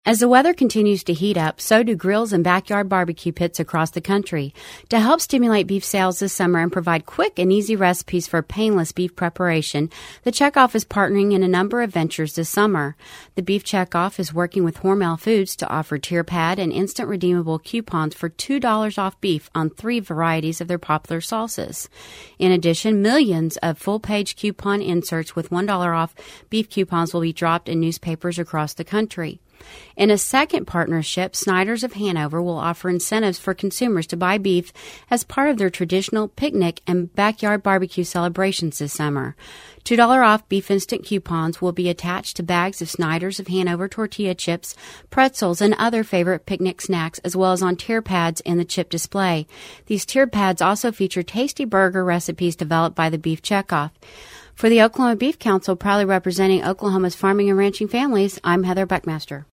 As the weather continues to heat up, so do grills and backyard barbecue pits across the country. To help stimulate beef sales this summer and provide quick and easy recipes for painless beef preparation, the Checkoff is partnering in a number of ventures this summer. The Beef Checkoff is working with Hormel Foods to offer tier pad and instant redeemable coupons for $2 off beef on 3 varieties of their popular sauces. In addition, millions of full-page coupon inserts with $1 off beef coupons will be dropped in newspapers across the country. In a second partnership, Snyder's of Hanover will offer incentives for consumers to buy beef as part of their traditional picnic and backyard barbecue celebrations this summer. $2 off beef instant coupons will be attached to bags of Snyder's of Hanover tortilla chips, pretzels, and other favorite picnic snacks, as well as on tier pads in the chip display. These tier pads also feature tasty burger recipes developed by the Beef Checkoff. For the Oklahoma Beef Council, proudly representing Oklahoma's farming and ranching families, I'm Heather Buckmaster.